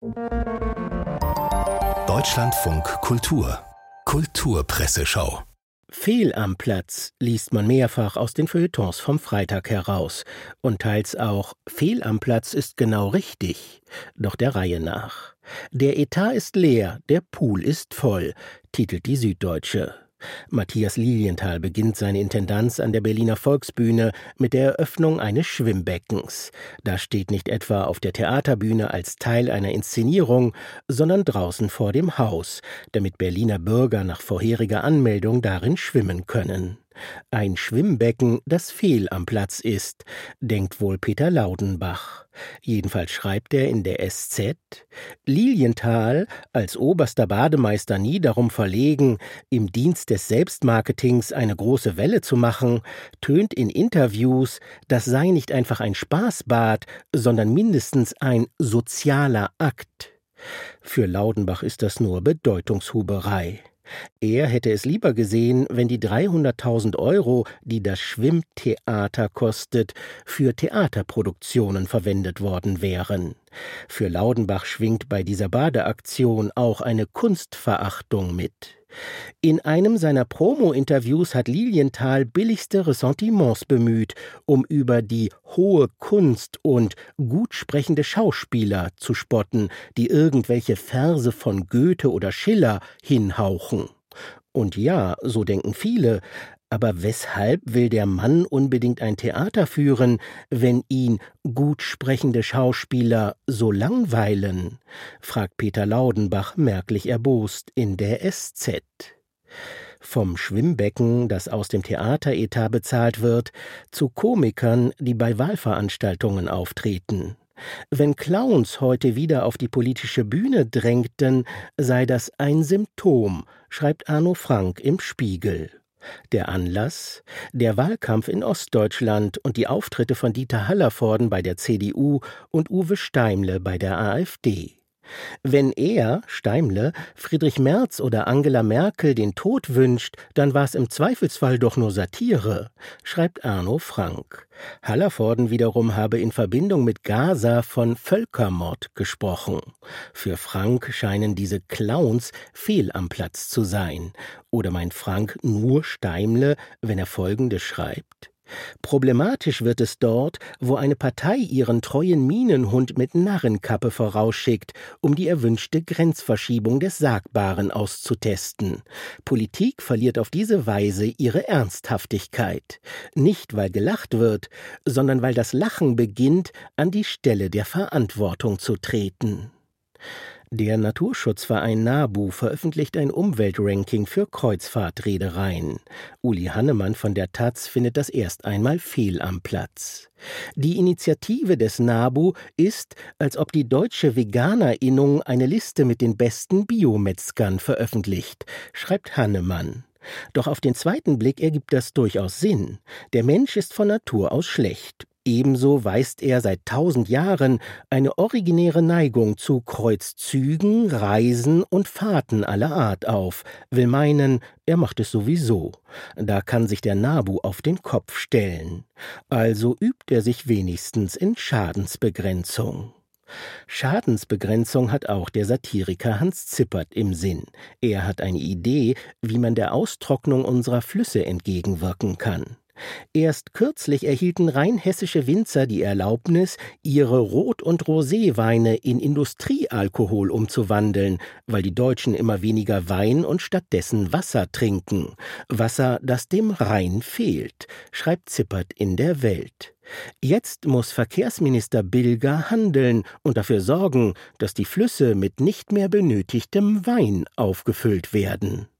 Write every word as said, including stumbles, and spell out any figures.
Deutschlandfunk Kultur Kulturpresseschau. Fehl am Platz liest man mehrfach aus den Feuilletons vom Freitag heraus. Und teils auch Fehl am Platz ist genau richtig. Doch der Reihe nach. Der Etat ist leer, der Pool ist voll, titelt die Süddeutsche. Matthias Lilienthal beginnt seine Intendanz an der Berliner Volksbühne mit der Eröffnung eines Schwimmbeckens. Das steht nicht etwa auf der Theaterbühne als Teil einer Inszenierung, sondern draußen vor dem Haus, damit Berliner Bürger nach vorheriger Anmeldung darin schwimmen können. Ein Schwimmbecken, das fehl am Platz ist, denkt wohl Peter Laudenbach. Jedenfalls schreibt er in der S Z: Lilienthal, als oberster Bademeister nie darum verlegen, im Dienst des Selbstmarketings eine große Welle zu machen, tönt in Interviews, das sei nicht einfach ein Spaßbad, sondern mindestens ein sozialer Akt. Für Laudenbach ist das nur Bedeutungshuberei. Er hätte es lieber gesehen, wenn die dreihunderttausend Euro, die das Schwimmtheater kostet, für Theaterproduktionen verwendet worden wären. Für Laudenbach schwingt bei dieser Badeaktion auch eine Kunstverachtung mit. In einem seiner Promo-Interviews hat Lilienthal billigste Ressentiments bemüht, um über die hohe Kunst und gut sprechende Schauspieler zu spotten, die irgendwelche Verse von Goethe oder Schiller hinhauchen. Und ja, so denken viele, aber weshalb will der Mann unbedingt ein Theater führen, wenn ihn gut sprechende Schauspieler so langweilen? Fragt Peter Laudenbach merklich erbost in der S Z. Vom Schwimmbecken, das aus dem Theateretat bezahlt wird, zu Komikern, die bei Wahlveranstaltungen auftreten. Wenn Clowns heute wieder auf die politische Bühne drängten, sei das ein Symptom, schreibt Arno Frank im Spiegel. Der Anlass? Der Wahlkampf in Ostdeutschland und die Auftritte von Dieter Hallervorden bei der C D U und Uwe Steimle bei der AfD. Wenn er, Steimle, Friedrich Merz oder Angela Merkel den Tod wünscht, dann war es im Zweifelsfall doch nur Satire, schreibt Arno Frank. Hallervorden wiederum habe in Verbindung mit Gaza von Völkermord gesprochen. Für Frank scheinen diese Clowns fehl am Platz zu sein. Oder meint Frank nur Steimle, wenn er Folgendes schreibt: Problematisch wird es dort, wo eine Partei ihren treuen Minenhund mit Narrenkappe vorausschickt, um die erwünschte Grenzverschiebung des Sagbaren auszutesten. Politik verliert auf diese Weise ihre Ernsthaftigkeit. Nicht, weil gelacht wird, sondern weil das Lachen beginnt, an die Stelle der Verantwortung zu treten. Der Naturschutzverein NABU veröffentlicht ein Umweltranking für Kreuzfahrtreedereien. Uli Hannemann von der Taz findet das erst einmal fehl am Platz. Die Initiative des NABU ist, als ob die Deutsche Veganerinnung eine Liste mit den besten Biometzgern veröffentlicht, schreibt Hannemann. Doch auf den zweiten Blick ergibt das durchaus Sinn. Der Mensch ist von Natur aus schlecht. Ebenso weist er seit tausend Jahren eine originäre Neigung zu Kreuzzügen, Reisen und Fahrten aller Art auf, will meinen, er macht es sowieso. Da kann sich der NABU auf den Kopf stellen. Also übt er sich wenigstens in Schadensbegrenzung. Schadensbegrenzung hat auch der Satiriker Hans Zippert im Sinn. Er hat eine Idee, wie man der Austrocknung unserer Flüsse entgegenwirken kann. Erst kürzlich erhielten rheinhessische Winzer die Erlaubnis, ihre Rot- und Roséweine in Industriealkohol umzuwandeln, weil die Deutschen immer weniger Wein und stattdessen Wasser trinken. Wasser, das dem Rhein fehlt, schreibt Zippert in der Welt. Jetzt muss Verkehrsminister Bilger handeln und dafür sorgen, dass die Flüsse mit nicht mehr benötigtem Wein aufgefüllt werden.